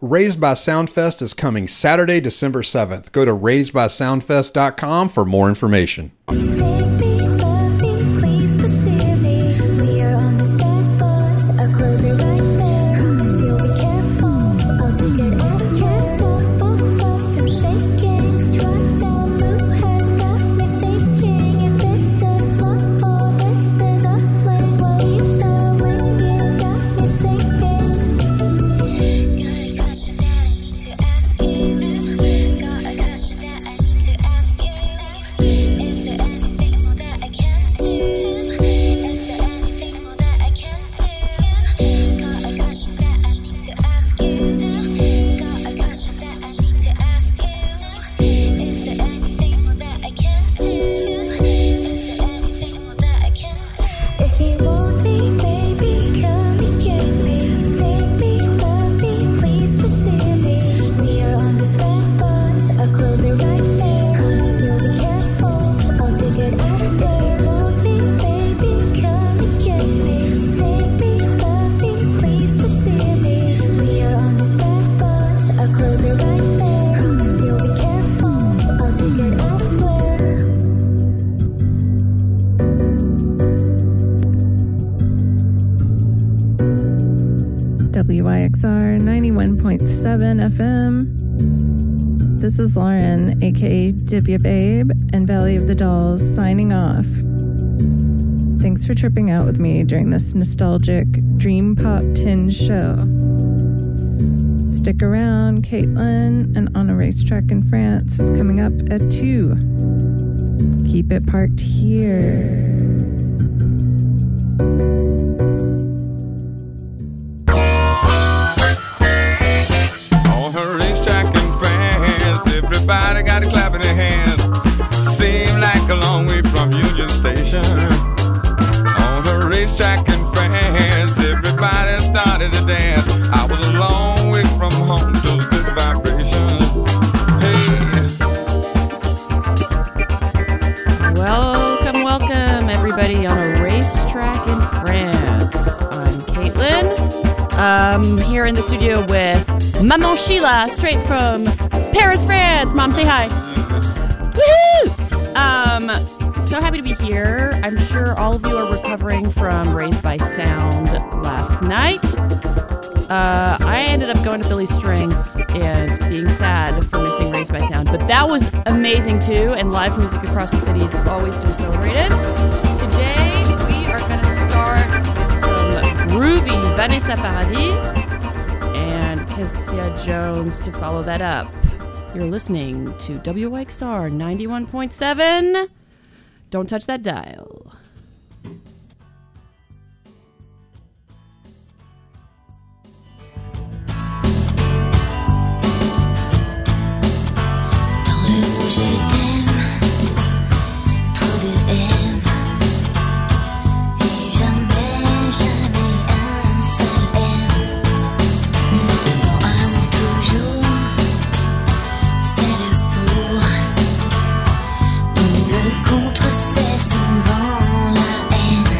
Raised by Soundfest is coming Saturday, December 7th. Go to raisedbysoundfest.com for more information. WYXR 91.7 FM. This is Lauren, aka Divya Babe, and Valley of the Dolls, signing off. Thanks for tripping out with me during this nostalgic dream pop tinge show. Stick around, Caitlin and On a Racetrack in France is coming up at 2. Keep it parked here. Everybody got a clap in their hands. Seemed like a long way from Union Station. On a racetrack in France, everybody started to dance. I was a long way from home, those good vibrations. Hey. Welcome, everybody on a racetrack in France. I'm Caitlin. Here in the studio with Maman Sheila, straight from Paris, France. Mom, say hi. Woohoo! So happy to be here. I'm sure all of you are recovering from Raised by Sound last night. I ended up going to Billy Strings and being sad for missing Raised by Sound, but that was amazing too, and live music across the city is always to be celebrated. Today, we are going to start with some groovy Vanessa Paradis and Kezia Jones to follow that up. You're listening to WYXR 91.7. Don't touch that dial. Dans le rouge je t'aime, trop de M. Et jamais un seul M. Mon amour toujours, c'est le pour. Ou le contre, c'est souvent la haine.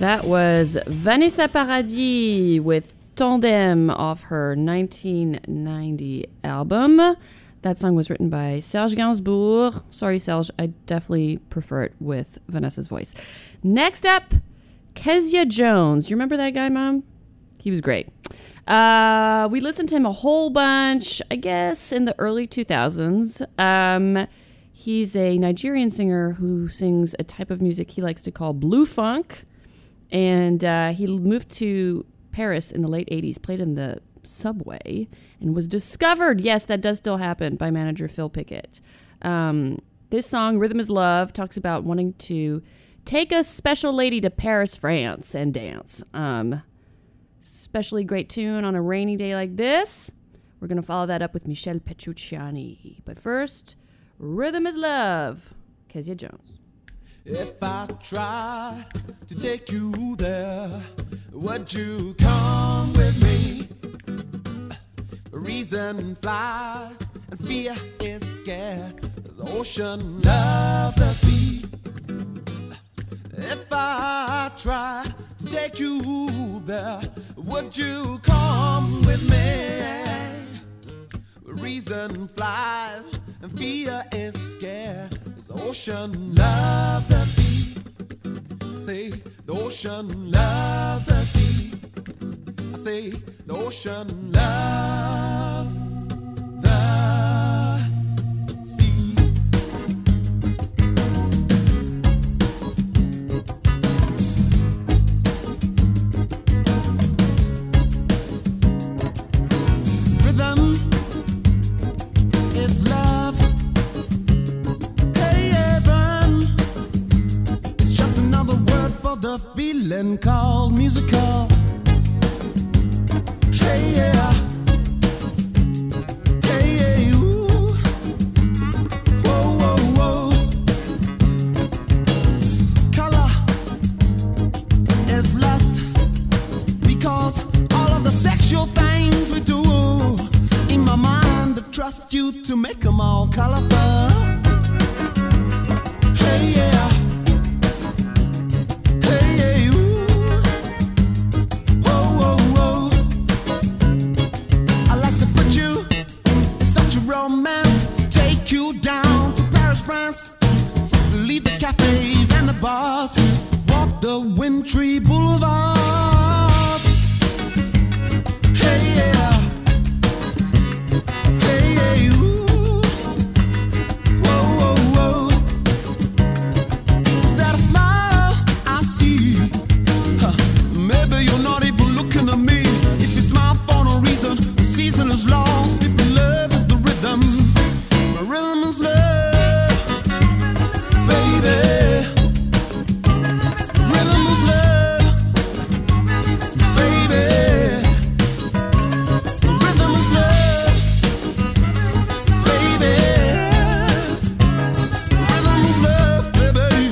That was Vanessa Paradis with Tandem off her 1990 album. That song was written by Serge Gainsbourg. Sorry, Serge, I definitely prefer it with Vanessa's voice. Next up, Kezia Jones. You remember that guy, Mom? He was great. We listened to him a whole bunch, I guess, in the early 2000s. He's a Nigerian singer who sings a type of music he likes to call blue funk. And he moved to Paris in the late 80s, played in the subway, and was discovered, yes, that does still happen, by manager Phil Pickett. This song, Rhythm is Love, talks about wanting to take a special lady to Paris, France, and dance. Especially great tune on a rainy day like this. We're going to follow that up with Michel Petrucciani. But first, Rhythm is Love, Kezia Jones. If I tried to take you there, would you come with me? Reason flies and fear is scared. The ocean loves the sea. If I tried to take you there, would you come with me? Reason flies and fear is scared. The ocean loves the sea. Say the ocean loves the sea. I say the ocean loves the sea. Rhythm is love. Hey, heaven. It's just another word for the feeling called musical. Hey, yeah. Hey, yeah, ooh. Whoa, whoa, whoa. Color is lust because all of the sexual things we do in my mind, I trust you to make them all colorful. Hey, yeah. Hey, yeah, ooh. Whoa, whoa, whoa. I like to put you in such a romance. Take you down to Paris, France. Leave the cafes and the bars. Walk the wintry boulevards. Hey, yeah. Hey, yeah, ooh. Whoa, whoa, whoa. Is that a smile I see? Maybe you're not even looking at me. If you smile for no reason, the season is lost. People, love is the rhythm. My rhythm is love, baby. Rhythm is love, baby. Rhythm is love, baby. Rhythm is love, baby.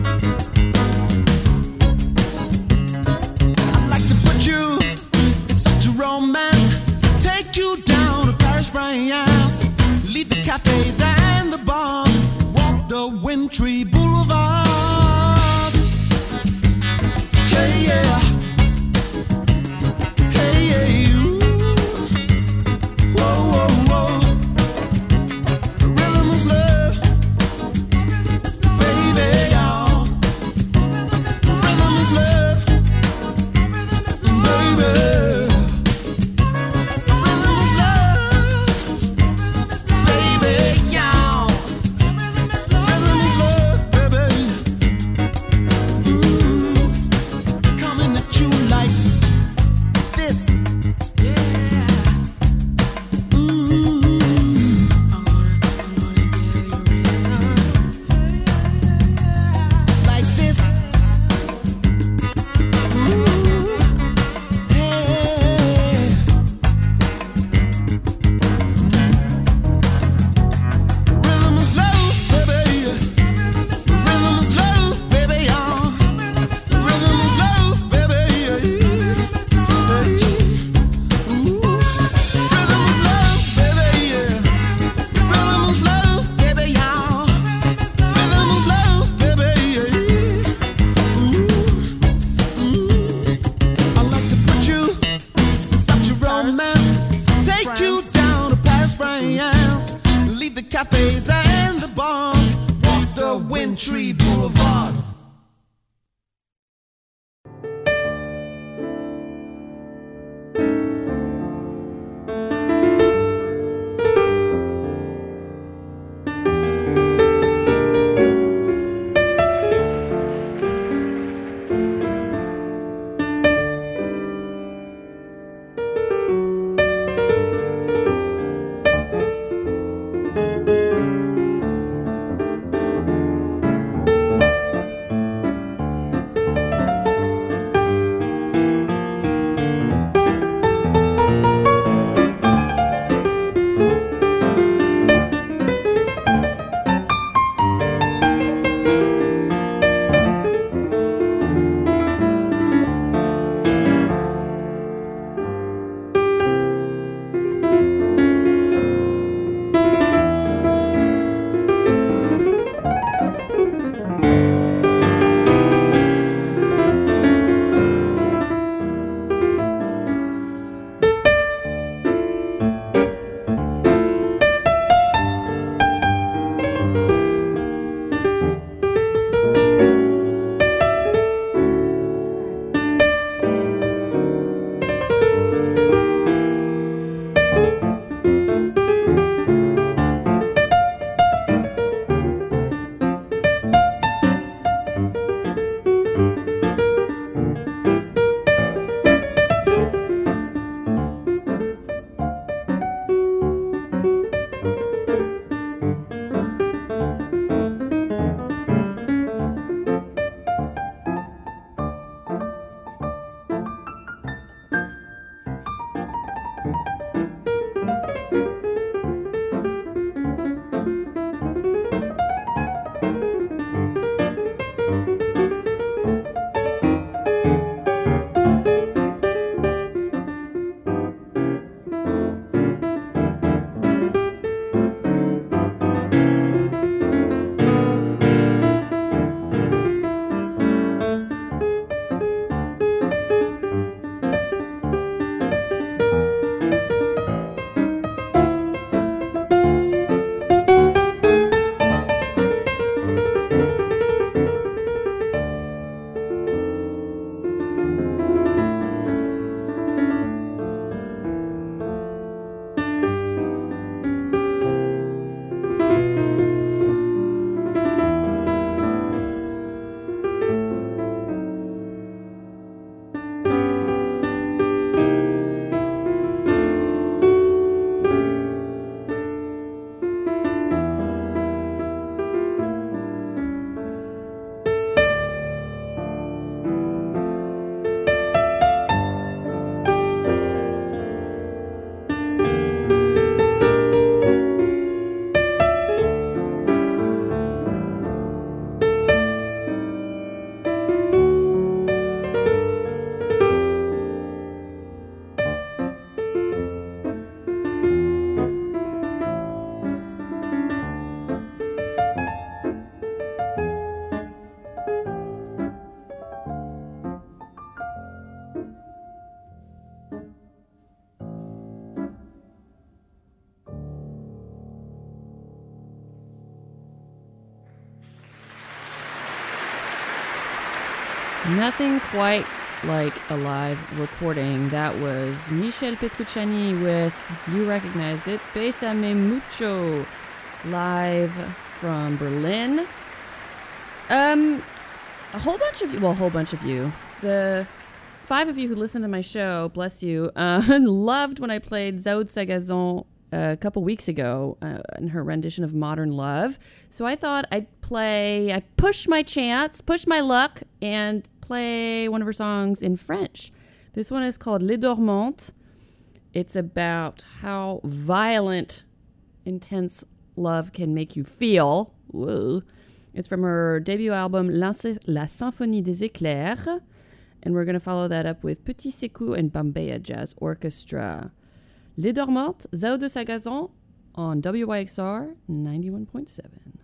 I'd like to put you in such a romance. Take you down to Paris, France. Leave the cafes and the bars. Walk the wintry boulevards. Hey, yeah. Hey, yeah, ooh. Whoa, whoa, whoa. Rhythm is love, baby, y'all. Rhythm is love, baby. Rhythm is love, baby, y'all. Rhythm is love, baby. cafes and the bars, walk the wintry boulevards. Nothing quite like a live recording. That was Michel Petrucciani with, you recognized it, Bésame Mucho, live from Berlin. A whole bunch of you, the 5 of you who listen to my show, bless you, loved when I played Zao de Sagazon a couple weeks ago in her rendition of Modern Love. So I thought I push my chance, push my luck, and play one of her songs in French. This one is called Les Dormantes. It's about how violent, intense love can make you feel. Whoa. It's from her debut album, La Symphonie des Éclairs. And we're going to follow that up with Petit Secou and Bambea Jazz Orchestra. Les Dormantes, Zao de Sagazon on WYXR 91.7.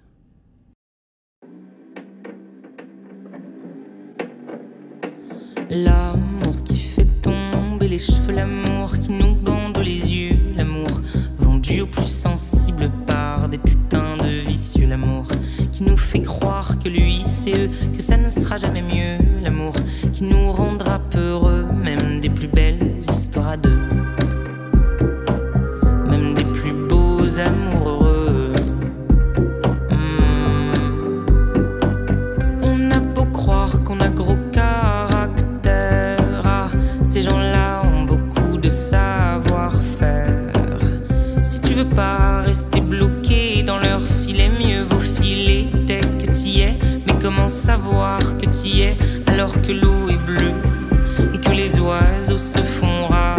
L'amour qui fait tomber les cheveux, l'amour qui nous bande les yeux, l'amour vendu aux plus sensibles par des putains c'est eux, que ça ne sera jamais mieux. L'amour qui nous rendra peureux, même des plus belles histoires à deux, même des plus beaux amours heureux. On a beau croire qu'on a gros caractère, ah, ces gens-là ont beaucoup de savoir-faire. Si tu veux pas rester bloqué dans leur filet, mieux vaut filer dès que t'y es. Mais comment savoir que t'y es alors que l'eau est bleue et que les oiseaux se font rares?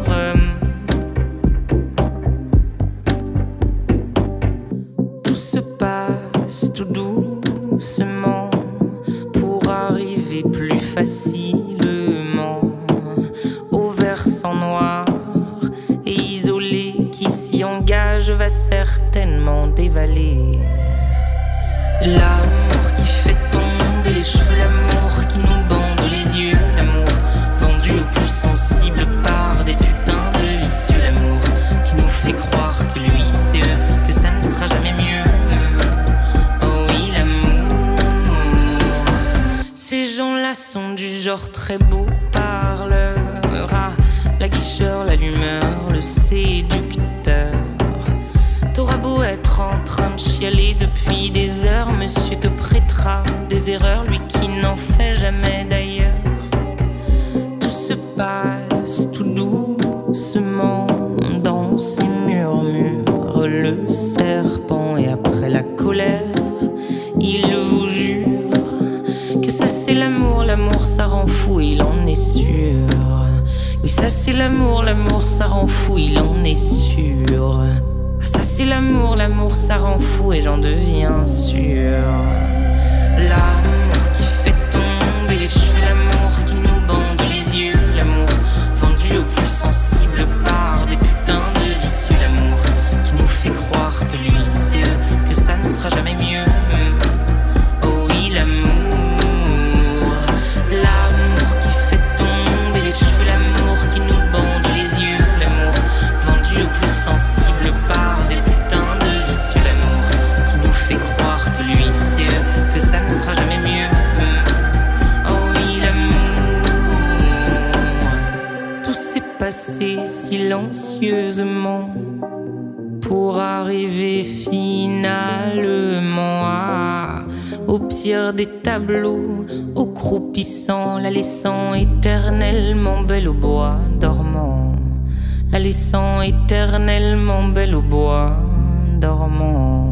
Tout se passe tout doucement pour arriver plus facilement au versant noir et isolé qui s'y engage va certainement dévaler. L'amour qui fait tomber les cheveux, l'amour qui nous bande les yeux, l'amour vendu au plus sensible par des putains de vicieux, l'amour qui nous fait croire que lui c'est eux, que ça ne sera jamais mieux. Oh oui, l'amour. Ces gens-là sont du genre très beau parleur, ah, la guicheur, l'allumeur, le séducteur. T'auras beau être en train de chialer depuis des heures, monsieur te prêtera des erreurs, lui qui n'en fait jamais d'ailleurs. Tout se passe tout doucement dans ces murmures, le serpent et après la colère, il vous jure que ça c'est l'amour, l'amour ça rend fou, il en est sûr. Oui ça c'est l'amour, l'amour ça rend fou, il en est sûr. Ça c'est l'amour, l'amour ça rend fou et j'en deviens sûr. L'amour qui fait tomber les cheveux, l'amour qui nous bande les yeux, l'amour vendu au plus sensible par des putains de vicieux, l'amour qui nous fait croire que lui c'est eux, que ça ne sera jamais mieux. Oh oui l'amour. L'amour qui fait tomber les cheveux, l'amour qui nous bande les yeux, l'amour vendu au plus sensible par des putains de vicieux, l'amour qui nous fait croire que lui c'est eux, que ça ne sera jamais mieux. Oh oui l'amour. Tout s'est passé silencieusement pour arriver finalement au pire des tableaux, au croupissant, la laissant éternellement belle au bois dormant, la laissant éternellement belle au bois dormant.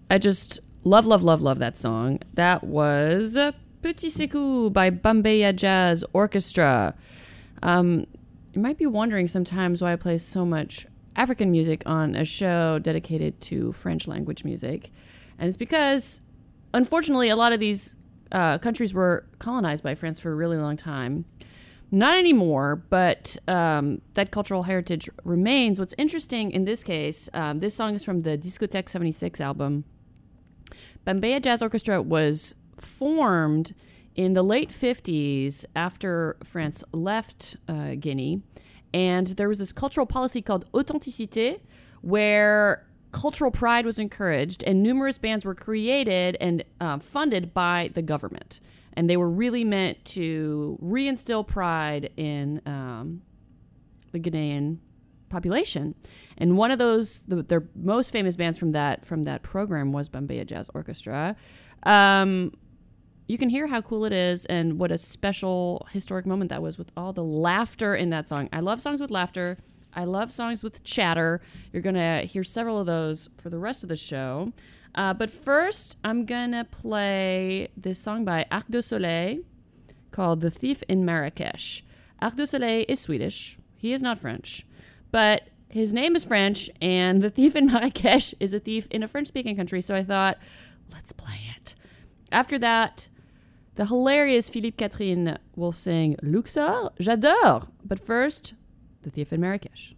I just love that song. That was Petit Secou by Bambeya Jazz Orchestra. You might be wondering sometimes why I play so much African music on a show dedicated to French language music. And it's because, unfortunately, a lot of these countries were colonized by France for a really long time. Not anymore, but that cultural heritage remains. What's interesting in this case, this song is from the Discothèque 76 album. Bambeya Jazz Orchestra was formed in the late 50s after France left Guinea. And there was this cultural policy called authenticité, where cultural pride was encouraged, and numerous bands were created and funded by the government. And they were really meant to reinstill pride in the Ghanaian population. And one of those, their most famous bands from that program was Bambeya Jazz Orchestra. You can hear how cool it is and what a special historic moment that was with all the laughter in that song. I love songs with laughter. I love songs with chatter. You're going to hear several of those for the rest of the show. But first, I'm going to play this song by Arc de Soleil called The Thief in Marrakesh. Arc de Soleil is Swedish. He is not French. But his name is French, and The Thief in Marrakesh is a thief in a French-speaking country, so I thought, let's play it. After that, the hilarious Philippe Catherine will sing Luxor, J'adore. But first, The Thief in Marrakesh.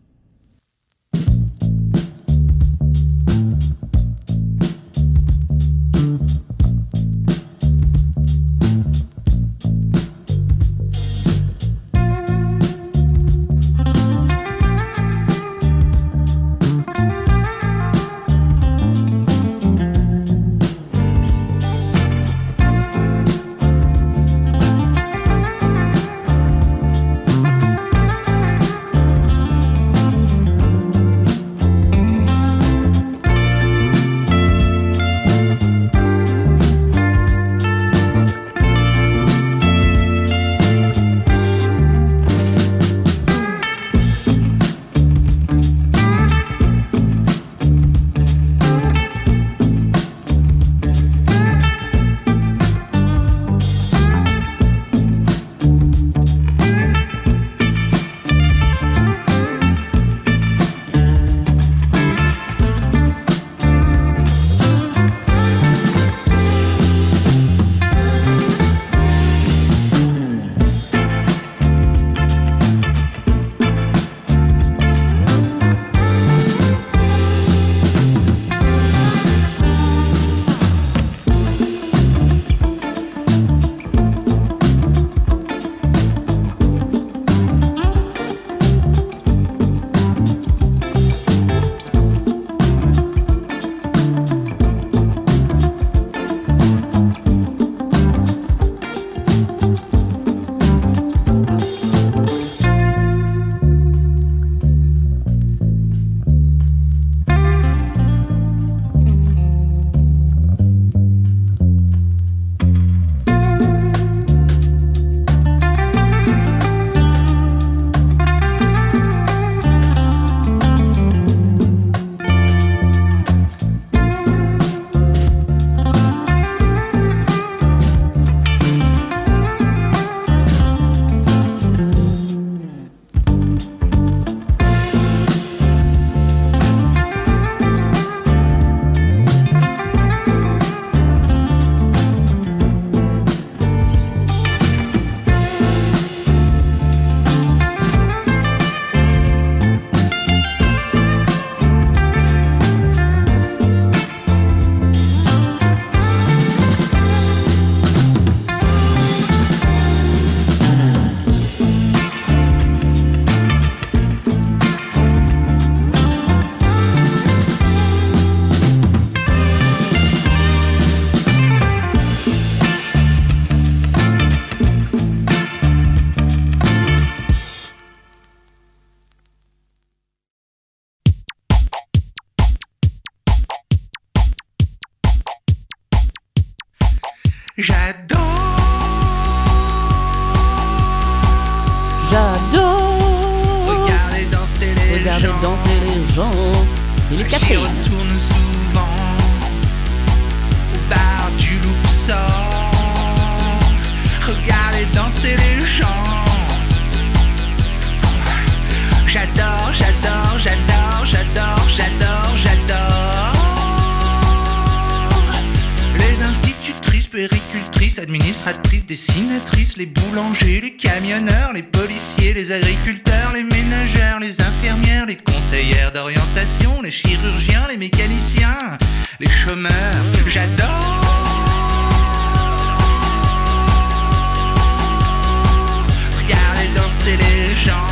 J'adore Regardez danser les gens. Philippe Catherine. J'y retourne souvent. sort. Regardez danser les gens. J'adore, j'adore, j'adore, j'adore, j'adore, j'adore. Les institutrices, péricultrices, administratrices, dessinatrices, les boulangers, les camionneurs, les policiers, les agriculteurs, les ménagères, les infirmières, les conseillères d'orientation, les chirurgiens, les mécaniciens, les chômeurs. J'adore. Regardez danser les gens.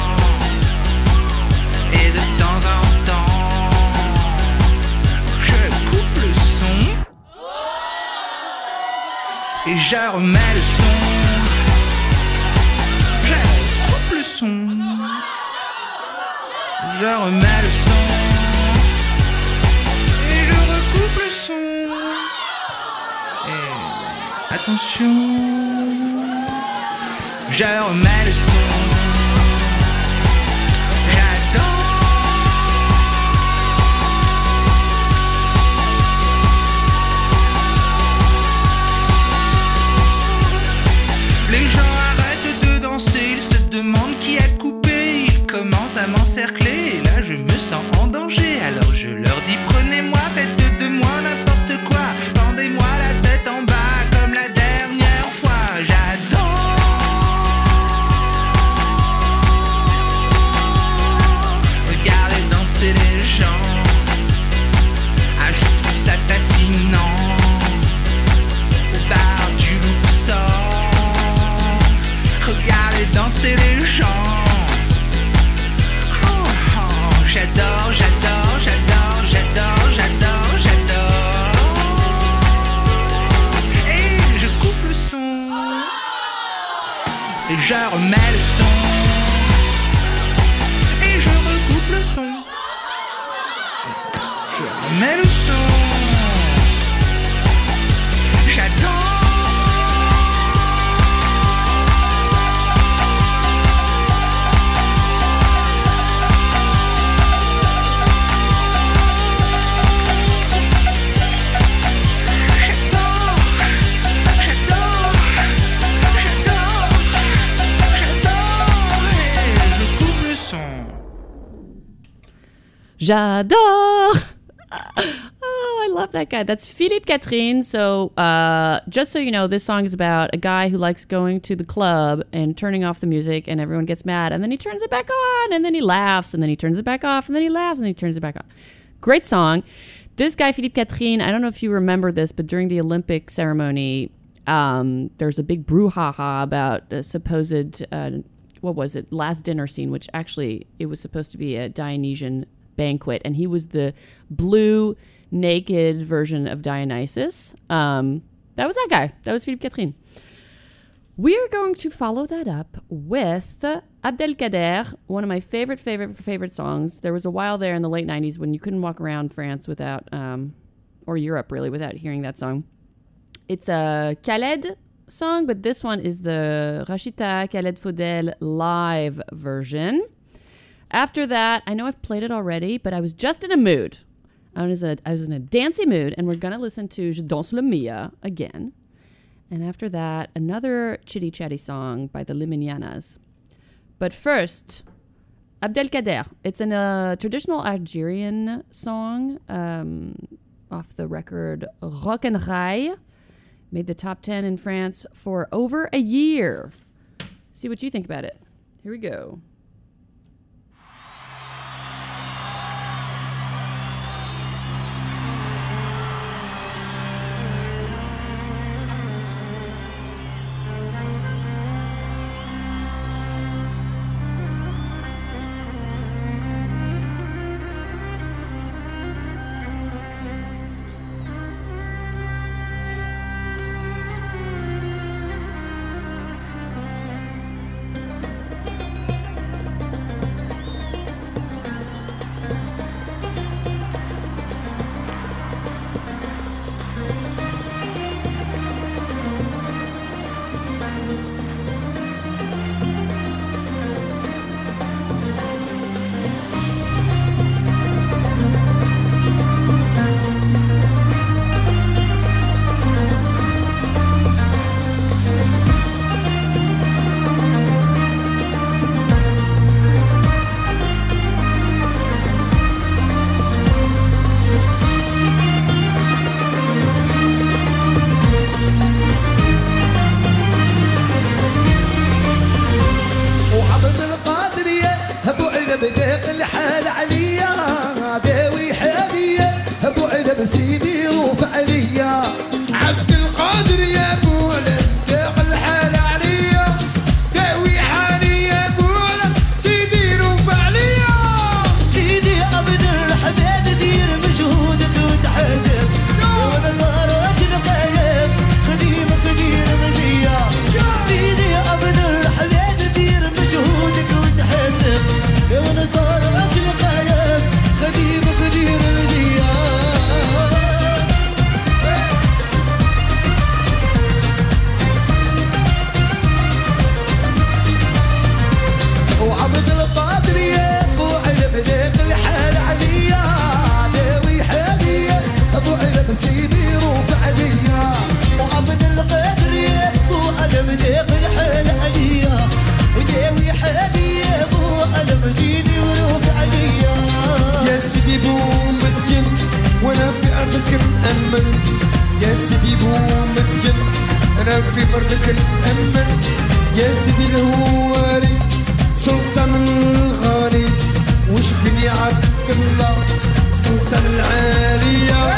Et de temps en temps, je coupe le son et je remets le son. Je coupe le son, je remets le son et je recoupe le son. Et attention, je remets le son. Les gens arrêtent de danser, ils se demandent qui a coupé. Ils commencent à m'encercler et là je me sens en danger. Alors je leur dis prenez-moi, faites de moi n'importe quoi. Pendez-moi la tête en bas comme la dernière fois. J'adore. Regardez danser les gens. Ah, je trouve ça fascinant. Au bar du Luxor. Regardez danser les gens. Oh, oh, j'adore, j'adore, j'adore, j'adore, j'adore, j'adore. Et je coupe le son. Et je remets le son. Et je recoupe le son. Je remets le son. J'adore. J'adore! Oh, I love that guy. That's Philippe Catherine. So, just so you know, this song is about a guy who likes going to the club and turning off the music, and everyone gets mad, and then he turns it back on, and then he laughs, and then he turns it back off, and then he laughs, and then he turns it back on. Great song. This guy, Philippe Catherine, I don't know if you remember this, but during the Olympic ceremony, there's a big brouhaha about a supposed, what was it, last dinner scene, which actually, it was supposed to be a Dionysian banquet, and he was the blue naked version of Dionysus. That was that guy. That was Philippe Catherine. We are going to follow that up with Abdelkader, one of my favorite songs. There was a while there in the late 90s when you couldn't walk around France without, or Europe really, without hearing that song. It's a Khaled song, but this one is the Rachita Khaled Fodel live version. After that, I know I've played it already, but I was just in a mood. I was in a dancey mood, and we're going to listen to Je danse le mia again. And after that, another chitty-chatty song by the Liminianas. But first, Abdelkader. It's a traditional Algerian song off the record Rock and Rail. Made the top 10 in France for over a year. See what you think about it. Here we go. عنب داق الحال عليا داوي حاليا ابو عنب سيدي روف عليا عبد القادر يا ابو عنب داق الحال عليا داوي حالي يا ابو عنب سيدي روف عليا سيدي عبد الحميد دير مجهودك وتحاسب وانا طارت القلب خديمك دير مزية سيدي عبد الحميد دير مجهودك وتحاسب وانا طارت القلب خديمك دير مزية وعبد القادر يا ابو عنب داق الحال عليا داوي حاليا ابو عنب سيدي روف عليا وعبد القادر يا ابو عنب داق الحال عليا وداوي حالي يا ابو عنب سيدي وروف عليا يا سيدي بوم الجن وانا في ارضك مأمن يا سيدي بوم الجن انا في ارضك مأمن يا سيدي الهواري سلطان الغالي وش فيني عبد الله سلطان العالية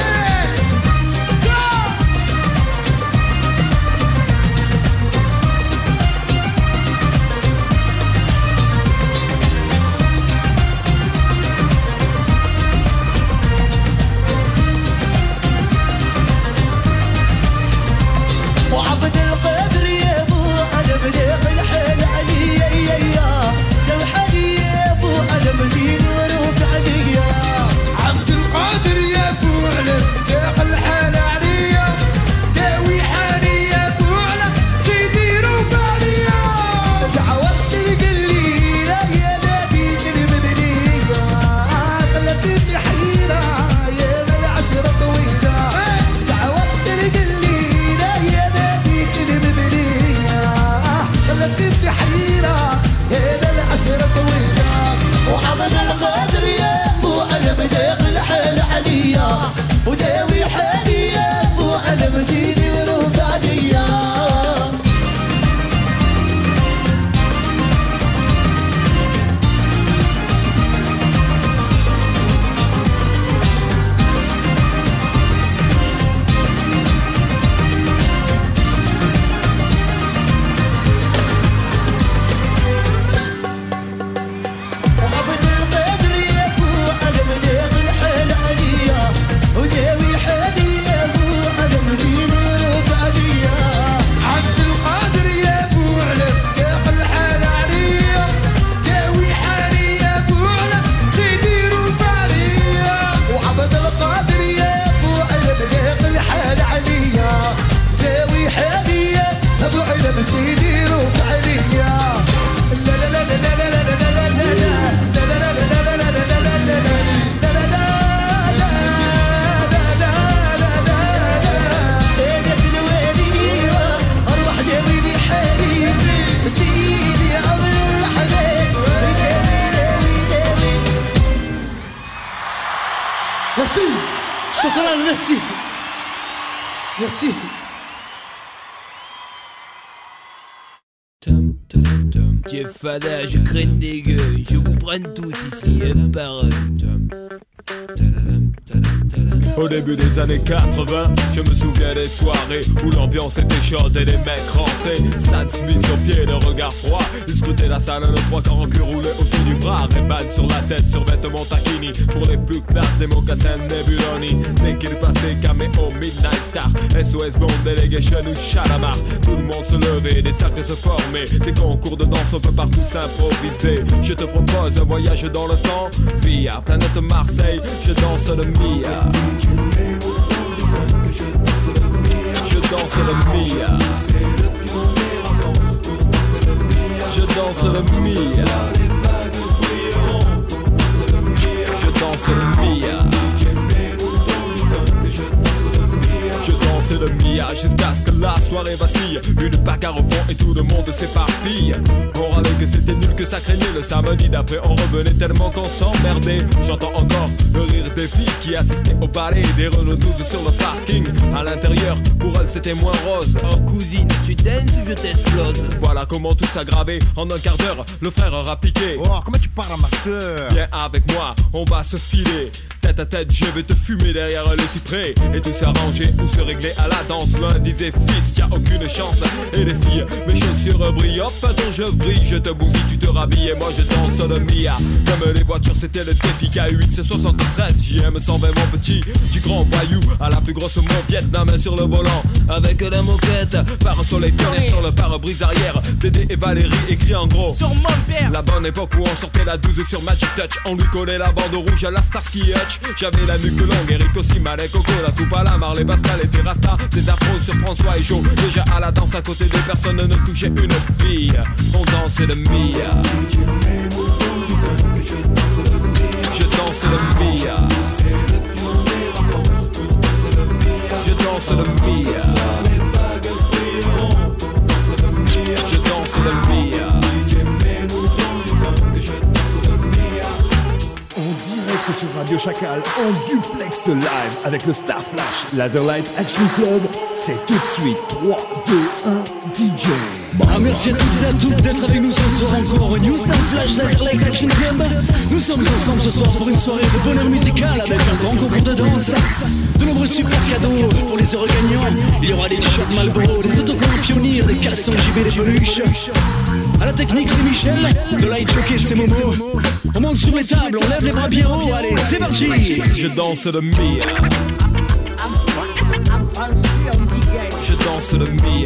وعبد القادر يا ابو عنب داق الحال عليا يا داوي حالي يا ابو عنب سيدي وروف عليا عبد القادر يا ابو عنب داق الحال عليا داوي حالي يا ابو عنب سيدي روف عليا تعودت القليلة يا نادي المبنية غلبتني في حيرة يا من العشرة طويلة تعودت القليلة يا نادي المبنية غلبتني في حيرة يا من العشرة طويلة وعبد القادر يا ابو عنب داق الحال عليا وداوي حالي يا ابو عنب سيدي وروف عليا وعبد القادر يا ابو عنب داق الحال عليا وداوي حالي يا ابو عنب سيدي وروف عليا عبد القادر يا ابو عنب داق الحال عليا داوي حالي يا ابو عنب سيدي روف عليا وعبد القادر يا ابو عنب داق الحال عليا داوي حاليا ابو عنب سيدي روف عليا لا لا لا لا لا لا لا لا لا ليلة الوالية أروح داوي بحالي سيدي عبد الحميد داوي داوي Merci. شكرا ميرسي ميرسي J'ai fada, je craigne des gueux, je vous prenne tous ici un par un. Au début des années 80, je me souviens des soirées où l'ambiance était chaude et les mecs rentraient. Stan Smith sur pied, le regard froid. Ils scrutaient la salle, nos trois quarts en cul roulés autour du bras. Ray-Ban sur la tête, sur vêtements taquini. Pour les plus classes, des mocassins Nebuloni. Dès qu'il passait, caméo, Midnight Star, SOS Bond, Delegation ou Chalamar. Tout le monde se levait, des cercles se formaient. Des concours de danse, on peut partout s'improviser. Je te propose un voyage dans le temps via planète Marseille, je danse le Mia. Je danse le Mia. Je danse le Mia. Je danse le Mia. Je danse le Mia jusqu'à ce que l'as soirée vacille. Une bagarre au fond et tout le monde s'éparpille. On râlait que c'était nul, que ça craignait. Le samedi d'après on revenait tellement qu'on s'emmerdait. J'entends encore le rire des filles qui assistaient au ballet. Des Renault 12 sur le parking. À l'intérieur, pour elles c'était moins rose. Oh cousine, tu danses ou je t'explose? Voilà comment tout s'aggravait. En un quart d'heure, le frère aura piqué. Oh, comment tu parles à ma soeur? Viens avec moi, on va se filer. Tête à tête, je vais te fumer derrière le cyprès. Et tout s'arranger ou se régler à la danse. L'un disait fils, y'a aucune chance. Et les filles, mes chaussures brillent. Hop, attends, je brille, je te bousille, tu te rhabilles. Et moi je danse le Mia. Comme les voitures, c'était le défi. K8, c'est 73, JM 120 mon petit. Du grand voyou à la plus grosse mobiette. La main sur le volant, avec la moquette. Par un soleil pionnier sur le pare-brise arrière. Dédé et Valérie écrit en gros sur mon père. La bonne époque où on sortait la 12 sur Magic Touch. On lui collait la bande rouge à la Starsky Hutch. J'avais la nuque longue, Eric aussi, Malek, Coco, la coupe à la Marley, Pascal et Terrasta. Des afros sur François et Joe. Déjà à la danse à côté de personne ne touchait une bille. On dansait le Mia. Je danse le Mia. Je danse le Mia. Je danse le Mia. Direct sur Radio Chacal en duplex live avec le Star Flash Laserlight Action Club. C'est tout de suite 3, 2, 1, DJ. Merci à toutes et à tous d'être avec nous ce soir encore au New Star Flash Laserlight Action Club. Nous sommes ensemble ce soir pour une soirée de bonheur musical avec un grand concours de danse, de nombreux super cadeaux pour les heureux gagnants. Il y aura des t-shirts Marlboro, des autocollants Pionnier, des caleçons JB, des peluches. À la technique c'est Michel, le light jockey c'est Momo. On monte sur les tables, on lève les bras bien haut, allez c'est parti. Je danse le Mia. Je danse le Mia.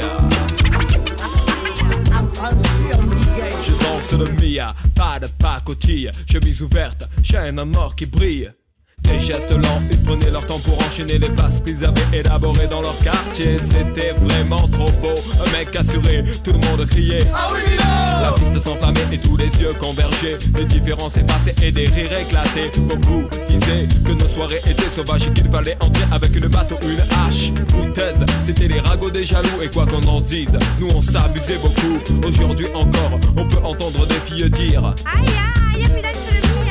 Je danse le Mia. Pas de pacotille, chemise ouverte, chaîne en or qui brille. Des gestes lents, ils prenaient leur temps pour enchaîner les passes qu'ils avaient élaborées dans leur quartier. C'était vraiment trop beau, un mec assuré, tout le monde criait ah oui Mila. La piste s'enflammait et tous les yeux convergeaient. Les différences effacées et des rires éclatés. Beaucoup disaient que nos soirées étaient sauvages et qu'il fallait entrer avec une batte ou une hache. Foutaise, c'était les ragots des jaloux. Et quoi qu'on en dise, nous on s'amusait beaucoup. Aujourd'hui encore, on peut entendre des filles dire aïe aïe, y'a plus d'être sur le Mia.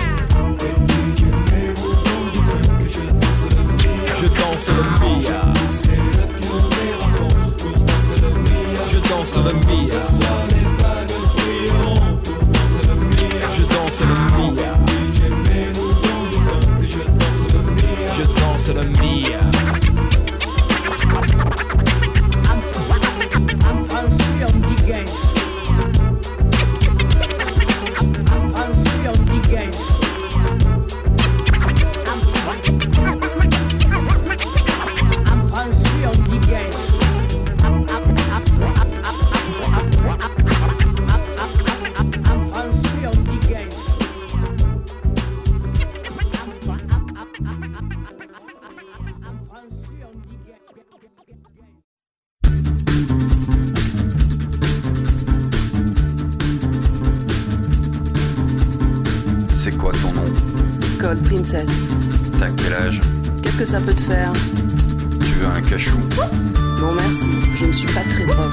Je danse le Mia. Je danse le Mia. Je danse le Mia. Je danse le Mia. C'est quoi ton nom? Code Princess. T'as quel âge? Qu'est-ce que ça peut te faire? Tu veux un cachou? Non merci, je ne suis pas très prof.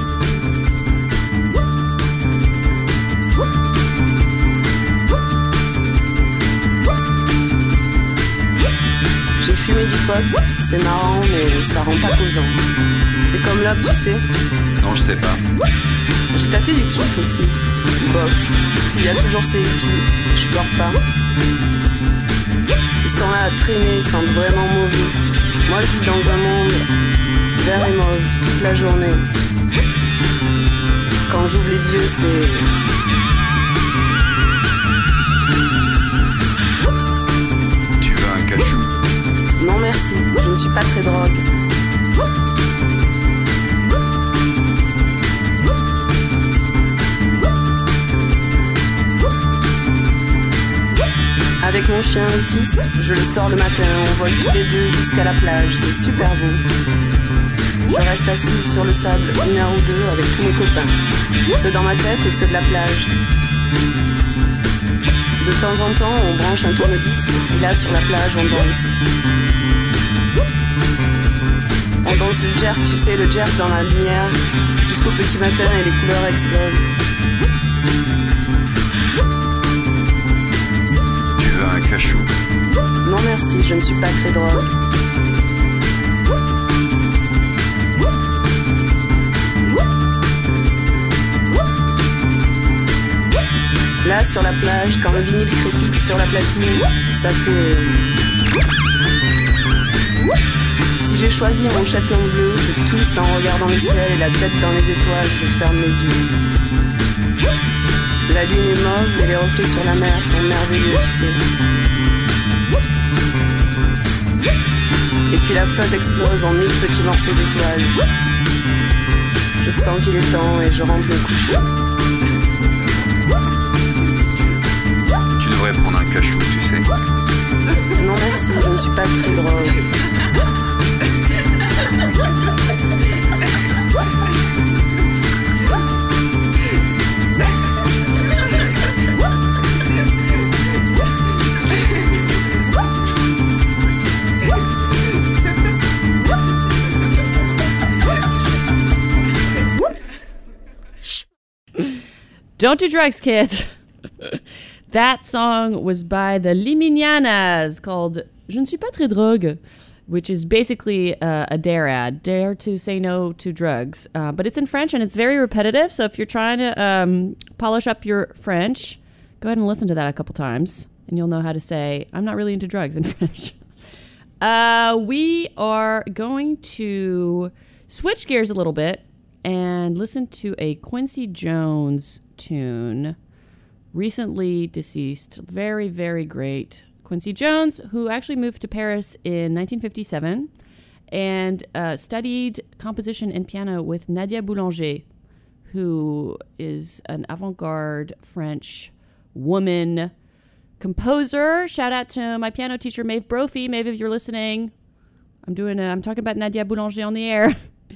J'ai fumé du pot, c'est marrant mais ça rend pas causant. C'est comme l'op, tu sais? Non, je sais pas. J'ai tâté du kiff aussi. Bof, il y a toujours ces hippies, je pleure pas. Ils sont là à traîner, ils sentent vraiment mauvais. Moi je vis dans un monde vert et mauve toute la journée. Quand j'ouvre les yeux c'est... Tu veux un cachou? Non merci, je ne suis pas très drogue. Avec mon chien Otis, je le sors le matin, on vole tous les deux jusqu'à la plage, c'est super beau. Je reste assise sur le sable 1 heure ou 2 avec tous mes copains, ceux dans ma tête et ceux de la plage. De temps en temps, on branche un tourne-disque, et là sur la plage on danse. On danse le jerk, tu sais, le jerk dans la lumière, jusqu'au petit matin et les couleurs explosent. Tu veux un cachou? Non merci, je ne suis pas très drogue. Là, sur la plage, quand le vinyle crépite sur la platine, ça fait... Si j'ai choisi mon châtelain bleu, je twiste en regardant le ciel et la tête dans les étoiles, je ferme les yeux. La lune est mauve et les reflets sur la mer sont merveilleux, tu sais. Et puis la phase explose en 1000 petits morceaux d'étoiles. Je sens qu'il est temps et je rentre me coucher. Tu devrais prendre un cachou, tu sais. Non merci, je ne suis pas très drôle. Don't do drugs, kids. That song was by the Liminianas called Je ne suis pas très drogue, which is basically a dare ad. Dare to say no to drugs. But it's in French and it's very repetitive. So if you're trying to polish up your French, go ahead and listen to that a couple times. And you'll know how to say, I'm not really into drugs in French. We are going to switch gears a little bit and listen to a Quincy Jones tune. Recently deceased, very, very great Quincy Jones, who actually moved to Paris in 1957 and studied composition and piano with Nadia Boulanger, who is an avant-garde French woman composer. Shout out to my piano teacher, Maeve Brophy. Maeve, if you're listening, I'm talking about Nadia Boulanger on the air.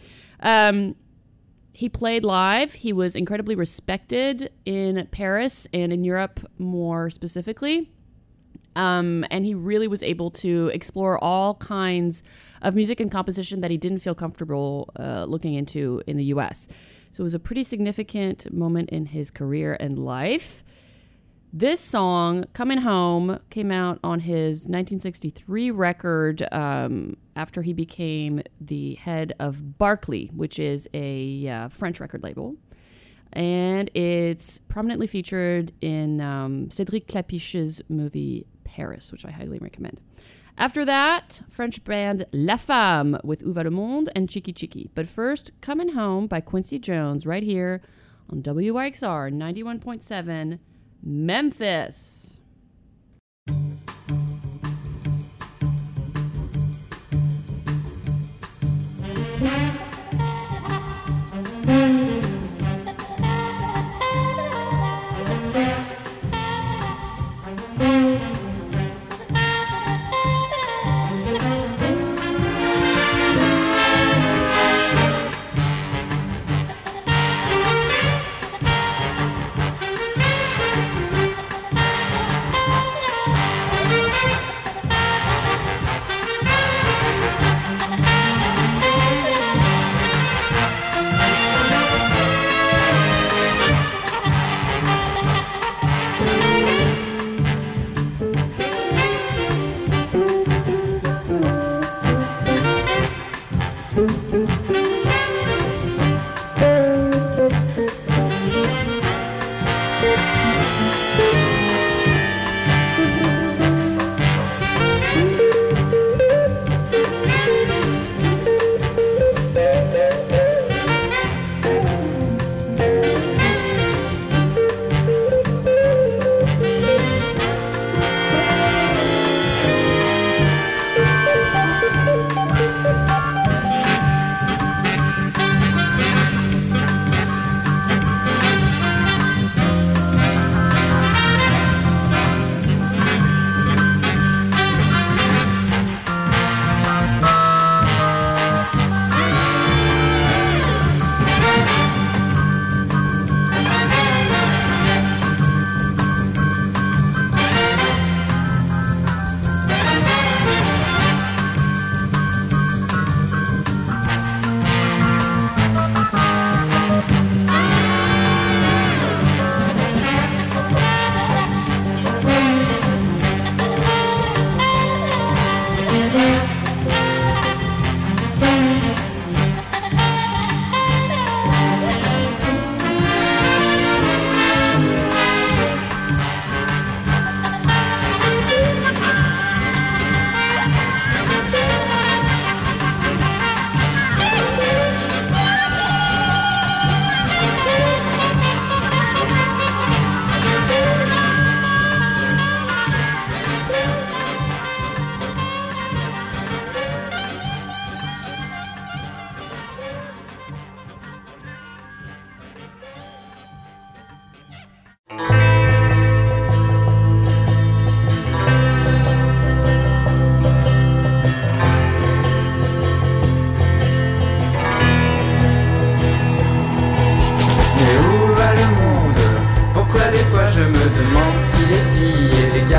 He played live. He was incredibly respected in Paris and in Europe more specifically. And he really was able to explore all kinds of music and composition that he didn't feel comfortable looking into in the US. So it was a pretty significant moment in his career and life. This song, Coming Home, came out on his 1963 record after he became the head of Barclay, which is a French record label. And it's prominently featured in Cédric Clapiche's movie Paris, which I highly recommend. After that, French band La Femme with Où va le monde and Chiki Chiki. But first, Coming Home by Quincy Jones right here on WYXR 91.7 Memphis.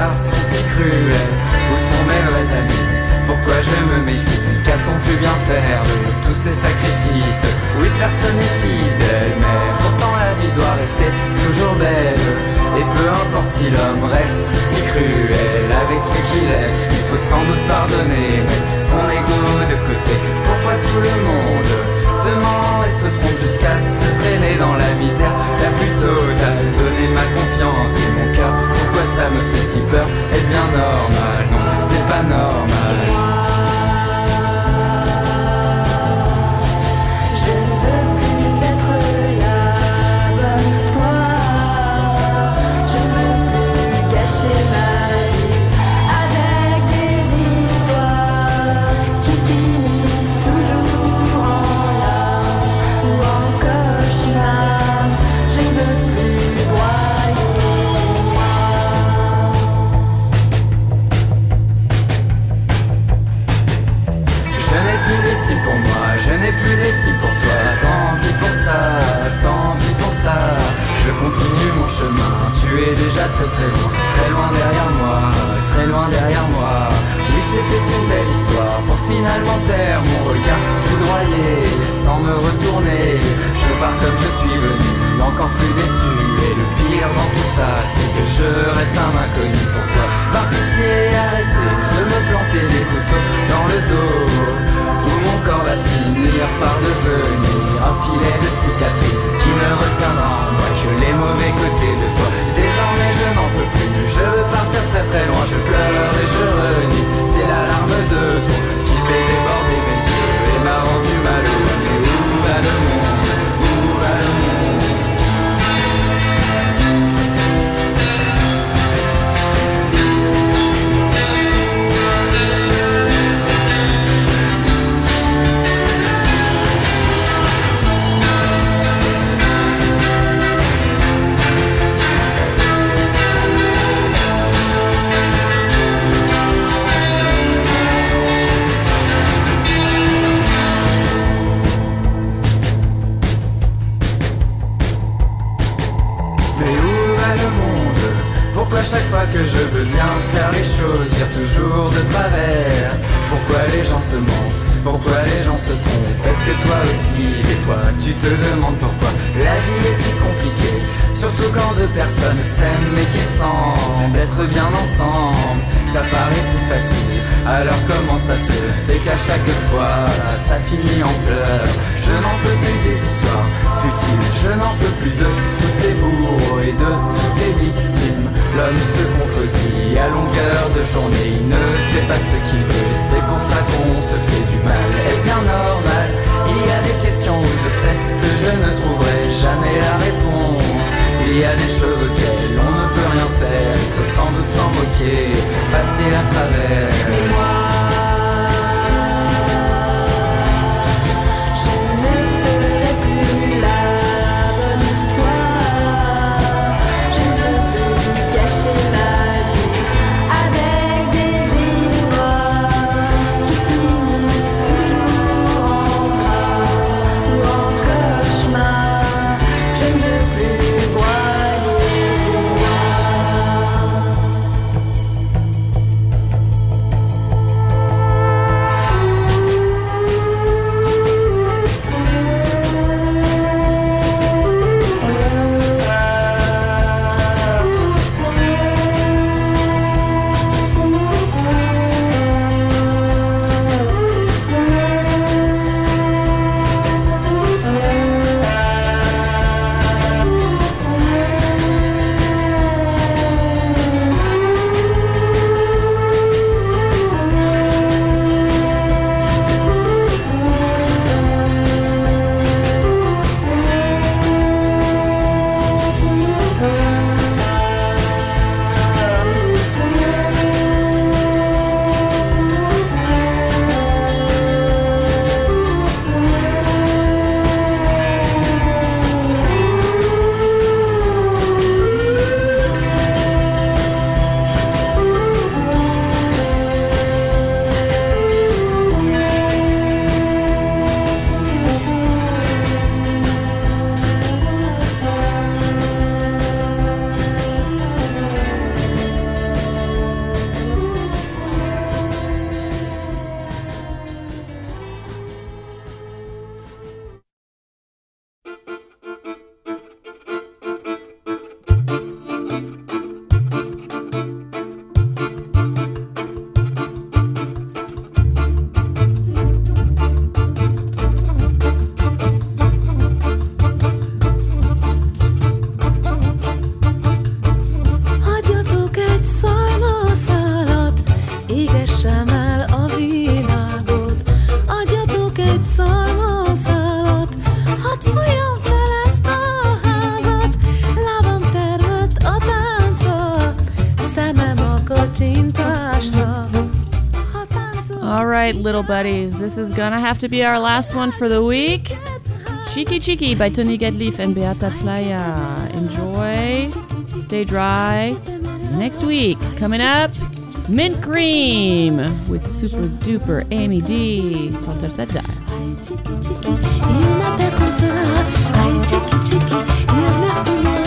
regards sont si cruels. Où sont mes vrais amis? Pourquoi je me méfie? Qu'a-t-on pu bien faire de tous ces sacrifices? Oui, personne n'est fidèle, mais pourtant la vie doit rester toujours belle. Et peu importe si l'homme reste si cruel avec ce qu'il est, il faut sans doute pardonner, mettre son ego de côté. Pourquoi tout le monde se ment et se trompe jusqu'à se traîner dans la misère la plus totale? Donner ma confiance et mon cœur, pourquoi ça me fait si peur? Est-ce bien normal? Non, ce n'est pas normal. Je n'ai plus d'estime pour toi, tant pis pour ça, tant pis pour ça. Je continue mon chemin, tu es déjà très loin derrière moi, très loin derrière moi. Oui, c'était une belle histoire pour finalement taire mon regard foudroyé, sans me retourner. Je pars comme je suis venu, encore plus déçu. Et le pire dans tout ça, c'est que je reste un inconnu pour toi. Par pitié, arrêtez de me planter des couteaux dans le dos. Mon corps va finir par devenir un filet de cicatrices qui ne retiendra en moi que les mauvais côtés de toi. Désormais je n'en peux plus, je veux partir très très loin. Je pleure et je renie, c'est la larme de trop qui fait déborder mes yeux et m'a rendu malheureux. Mais où va le monde? Où va le monde? Pourquoi chaque fois que je veux bien faire les choses, vire toujours de travers? Pourquoi les gens se mentent? Pourquoi les gens se trompent? Est-ce que toi aussi, des fois, tu te demandes pourquoi la vie est si compliquée? Surtout quand deux personnes s'aiment mais qu'ils semblent être bien ensemble. Ça paraît si facile, alors comment ça se fait qu'à chaque fois ça finit en pleurs? Je n'en peux plus des histoires futiles, je n'en peux plus de tous ces bourreaux et de toutes ces victimes. L'homme se contredit à longueur de journée, il ne sait pas ce qu'il veut, c'est pour ça qu'on se fait du mal. Est-ce bien normal? Il y a des questions où je sais que je ne trouverai jamais la réponse. Il y a des choses auxquelles on ne peut rien faire, il faut sans doute s'en moquer, passer à travers. Mais moi, avec des histoires qui finissent toujours All right, little buddies, this is gonna have to be our last one for the week. Cheeky Cheeky by Tony Gatliff and Beata Playa. Enjoy. Stay dry. See you next week. Coming up, Mint Cream with Super Duper Amy D. Don't touch that dial. Il m'appelle comme ça, aïe, tchiki tchiki, il meurt pour moi.